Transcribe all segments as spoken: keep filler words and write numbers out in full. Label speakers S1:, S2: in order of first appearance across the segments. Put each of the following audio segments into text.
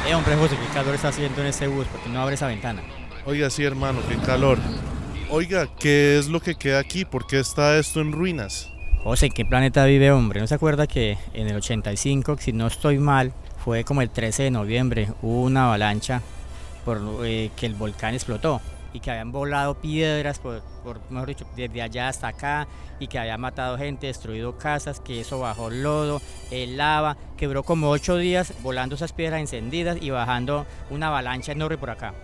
S1: Eh, hombre José, qué calor está haciendo en este bus, porque no abre esa ventana.
S2: Oiga, sí, hermano, qué calor. Oiga, ¿qué es lo que queda aquí? ¿Por qué está esto en ruinas?
S1: José, ¿en qué planeta vive, hombre? ¿No se acuerda que en el ochenta y cinco, si no estoy mal, fue como el trece de noviembre, hubo una avalancha por eh, que el volcán explotó y que habían volado piedras, por, por, mejor dicho, desde allá hasta acá, y que había matado gente, destruido casas, que eso bajó lodo, el lava, quebró como ocho días volando esas piedras encendidas y bajando una avalancha enorme por acá?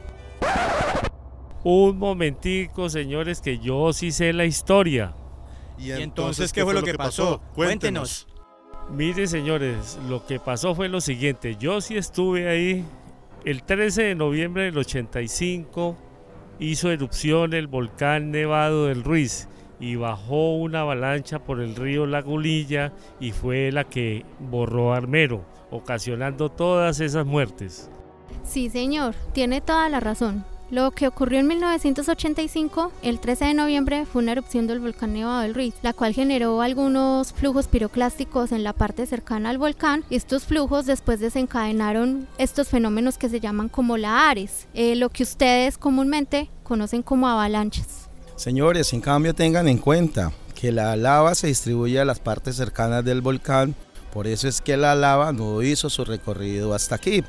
S3: Un momentico, señores, que yo sí sé la historia.
S2: ¿Y,
S1: ¿Y entonces qué fue lo que pasó? Cuéntenos.
S3: Mire, señores, lo que pasó fue lo siguiente. Yo sí estuve ahí el trece de noviembre del ochenta y cinco. Hizo erupción el volcán Nevado del Ruiz y bajó una avalancha por el río Lagulilla y fue la que borró Armero, ocasionando todas esas muertes.
S4: Sí, señor, tiene toda la razón. Lo que ocurrió en mil novecientos ochenta y cinco, el trece de noviembre, fue una erupción del volcán Nevado del Ruiz, la cual generó algunos flujos piroclásticos en la parte cercana al volcán. Estos flujos después desencadenaron estos fenómenos que se llaman como lahares, eh, lo que ustedes comúnmente conocen como avalanchas.
S5: Señores, en cambio tengan en cuenta que la lava se distribuye a las partes cercanas del volcán, por eso es que la lava no hizo su recorrido hasta aquí.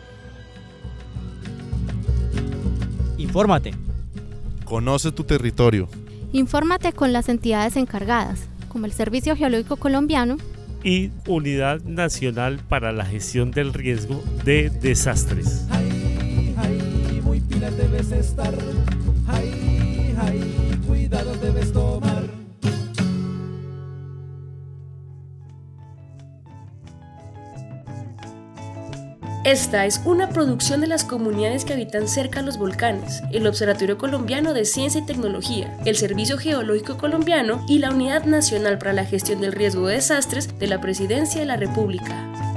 S1: Infórmate.
S2: Conoce tu territorio.
S4: Infórmate con las entidades encargadas, como el Servicio Geológico Colombiano
S3: y Unidad Nacional para la Gestión del Riesgo de Desastres.
S6: Ay, ay, muy pilas debes estar. Ay, ay, cuidado debes tomar.
S7: Esta es una producción de las comunidades que habitan cerca a los volcanes, el Observatorio Colombiano de Ciencia y Tecnología, el Servicio Geológico Colombiano y la Unidad Nacional para la Gestión del Riesgo de Desastres de la Presidencia de la República.